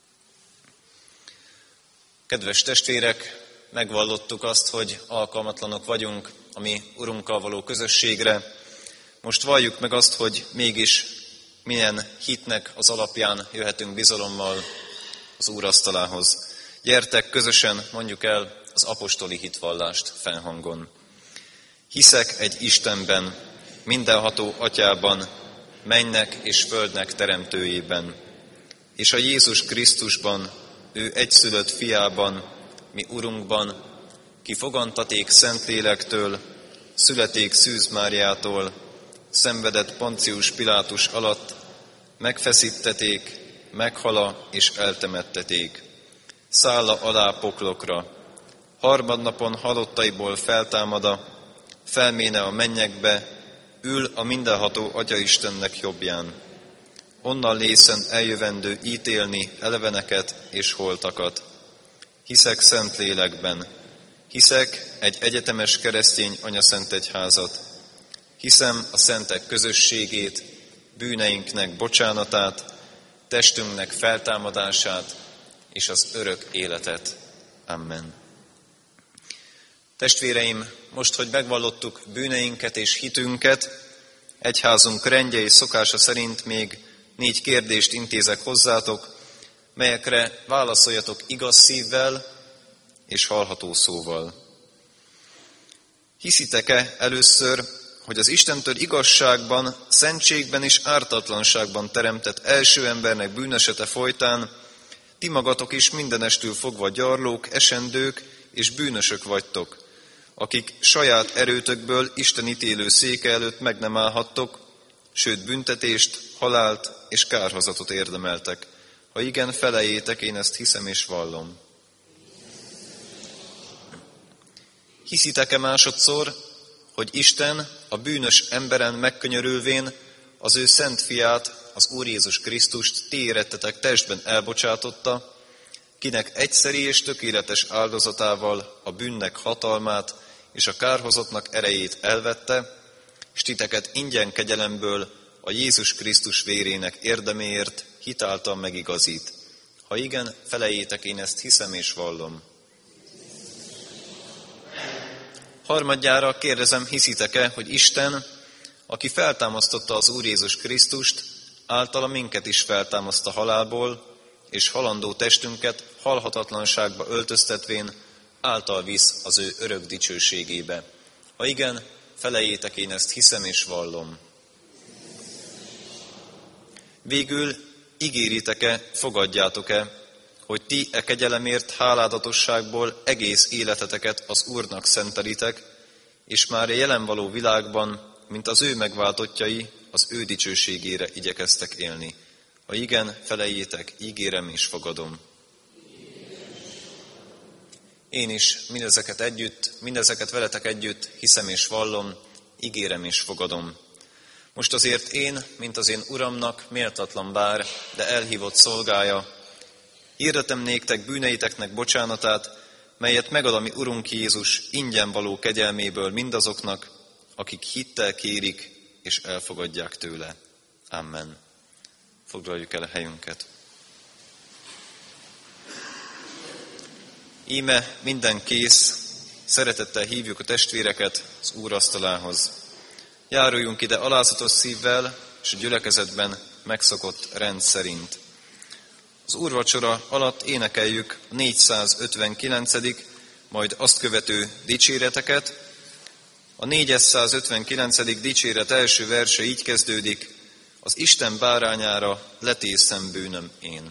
Kedves testvérek, megvallottuk azt, hogy alkalmatlanok vagyunk a mi Urunkkal való közösségre. Most valljuk meg azt, hogy mégis milyen hitnek az alapján jöhetünk bizalommal az Úr asztalához. Gyertek, közösen mondjuk el az apostoli hitvallást fennhangon. Hiszek egy Istenben, mindenható Atyában, mennek és földnek teremtőjében, és a Jézus Krisztusban, ő egyszülött fiában, mi Urunkban, ki fogantaték Szentlélektől, születék Szűz Máriától, szenvedett Poncius Pilátus alatt, megfeszítették, meghala és eltemetteték. Szálla alá poklokra, harmadnapon halottaiból feltámada, felméne a mennyekbe, ül a mindenható Atya-Istennek jobbján. Onnan lészen eljövendő ítélni eleveneket és holtakat. Hiszek Szentlélekben, hiszek egy egyetemes keresztény anyaszentegyházat, hiszem a szentek közösségét, bűneinknek bocsánatát, testünknek feltámadását és az örök életet. Amen. Testvéreim, most, hogy megvallottuk bűneinket és hitünket, egyházunk rendje és szokása szerint még 4 kérdést intézek hozzátok, melyekre válaszoljatok igaz szívvel és hallható szóval. Hiszitek-e először, hogy az Istentől igazságban, szentségben és ártatlanságban teremtett első embernek bűnesete folytán ti magatok is mindenestül fogva gyarlók, esendők és bűnösök vagytok, akik saját erőtökből Isten ítélő széke előtt meg nem állhattok, sőt büntetést, halált és kárhozatot érdemeltek. Ha igen, felejétek, én ezt hiszem és vallom. Hiszitek-e másodszor, hogy Isten a bűnös emberen megkönyörülvén az ő szent fiát, az Úr Jézus Krisztust ti érettetek testben elbocsátotta, kinek egyszeri és tökéletes áldozatával a bűnnek hatalmát és a kárhozatnak erejét elvette, és titeket ingyen kegyelemből a Jézus Krisztus vérének érdeméért hitáltal megigazít. Ha igen, felejétek, én ezt hiszem és vallom. Harmadjára kérdezem, hiszitek-e, hogy Isten, aki feltámasztotta az Úr Jézus Krisztust, általa minket is feltámaszt a halálból, és halandó testünket halhatatlanságba öltöztetvén által visz az ő örök dicsőségébe. Ha igen, felejétek, én ezt hiszem és vallom. Végül ígéritek-e, fogadjátok-e, hogy ti e kegyelemért háládatosságból egész életeteket az Úrnak szentelitek, és már a jelen való világban, mint az ő megváltottjai, az ő dicsőségére igyekeztek élni. Ha igen, felejétek, ígérem és fogadom. Én is mindezeket veletek együtt hiszem és vallom, ígérem és fogadom. Most azért én, mint az én Uramnak méltatlan bár, de elhívott szolgája, hirdetem néktek bűneiteknek bocsánatát, melyet megad a mi Urunk Jézus ingyen való kegyelméből mindazoknak, akik hittel kérik és elfogadják tőle. Amen. Foglaljuk el a helyünket. Íme minden kész, szeretettel hívjuk a testvéreket az Úr asztalához. Járuljunk ide alázatos szívvel és a gyülekezetben megszokott rend szerint. Az úrvacsora alatt énekeljük a 459., majd azt követő dicséreteket. A 459. dicséret első verse így kezdődik: az Isten bárányára letészem bűnöm én.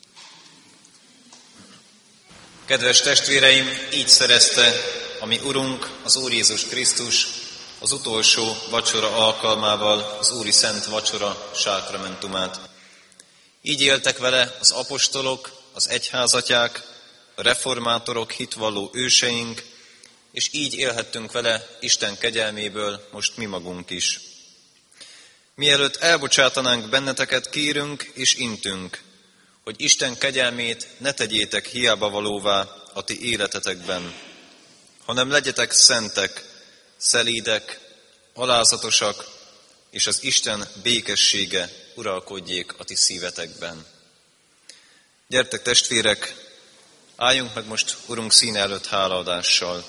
Kedves testvéreim, így szerezte a mi Urunk, az Úr Jézus Krisztus az utolsó vacsora alkalmával az Úri Szent Vacsora sákramentumát. Így éltek vele az apostolok, az egyházatyák, a reformátorok, hitvalló őseink, és így élhettünk vele Isten kegyelméből most mi magunk is. Mielőtt elbocsátanánk benneteket, kérünk és intünk, hogy Isten kegyelmét ne tegyétek hiába valóvá a ti életetekben, hanem legyetek szentek, szelídek, alázatosak, és az Isten békessége uralkodjék a ti szívetekben. Gyertek testvérek, álljunk meg most Urunk színe előtt hálaadással.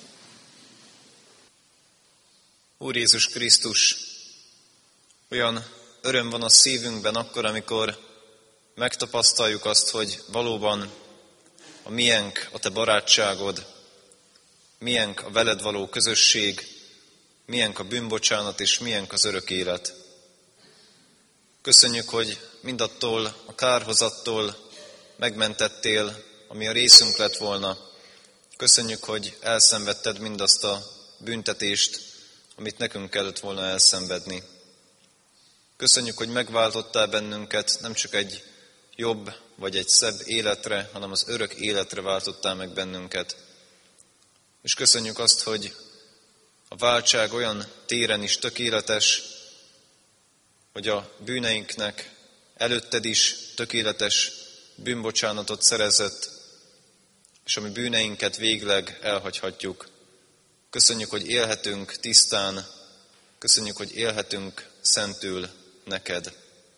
Úr Jézus Krisztus, olyan öröm van a szívünkben akkor, amikor megtapasztaljuk azt, hogy valóban a miénk a te barátságod, miénk a veled való közösség, miénk a bűnbocsánat és miénk az örök élet. Köszönjük, hogy mindattól a kárhozattól megmentettél, ami a részünk lett volna. Köszönjük, hogy elszenvedted mindazt a büntetést, amit nekünk kellett volna elszenvedni. Köszönjük, hogy megváltottál bennünket, nem csak egy jobb vagy egy szebb életre, hanem az örök életre váltottál meg bennünket. És köszönjük azt, hogy a váltság olyan téren is tökéletes, hogy a bűneinknek előtted is tökéletes bűnbocsánatot szerezett, és a mi bűneinket végleg elhagyhatjuk. Köszönjük, hogy élhetünk tisztán, köszönjük, hogy élhetünk szentül neked.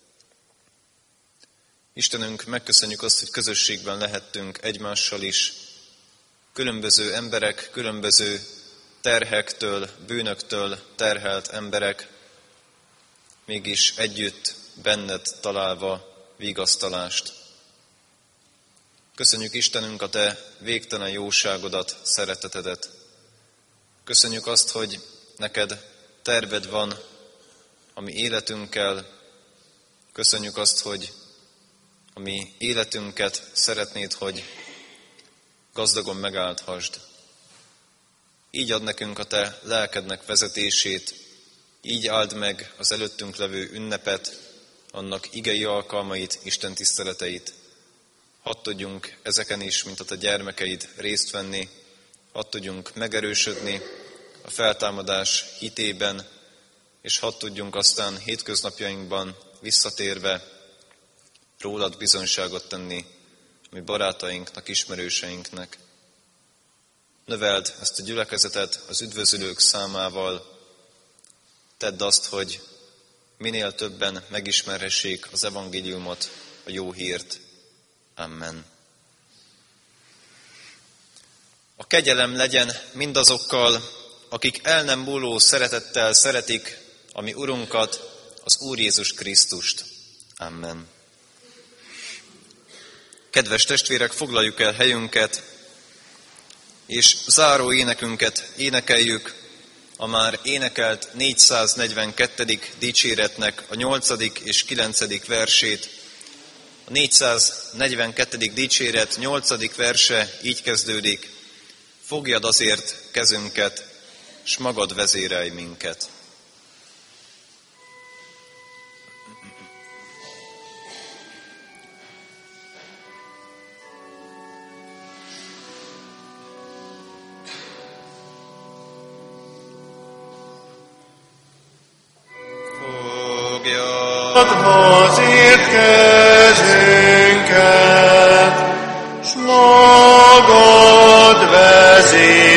Istenünk, megköszönjük azt, hogy közösségben lehettünk egymással is. Különböző emberek, különböző terhektől, bűnöktől terhelt emberek, mégis együtt benned találva vigasztalást. Köszönjük Istenünk a te végtelen jóságodat, szeretetedet. Köszönjük azt, hogy neked terved van a mi életünkkel. Köszönjük azt, hogy a mi életünket szeretnéd, hogy gazdagon megáldhassd. Így ad nekünk a te lelkednek vezetését, így áld meg az előttünk levő ünnepet, annak igei alkalmait, Isten tiszteleteit. Hadd tudjunk ezeken is, mint a te gyermekeid részt venni, hadd tudjunk megerősödni a feltámadás hitében, és hadd tudjunk aztán hétköznapjainkban visszatérve rólad bizonyságot tenni a mi barátainknak, ismerőseinknek. Növeld ezt a gyülekezetet az üdvözülők számával, tedd azt, hogy minél többen megismerhessék az evangéliumot, a jó hírt. Amen. A kegyelem legyen mindazokkal, akik el nem múló szeretettel szeretik a mi Urunkat, az Úr Jézus Krisztust. Amen. Kedves testvérek, foglaljuk el helyünket, és záró énekünket énekeljük, a már énekelt 442. dicséretnek a 8. és 9. versét. A 442. dicséret 8. verse így kezdődik: fogjad azért kezünket, s magad vezérelj minket. Azért kezünket, s magad vezérelj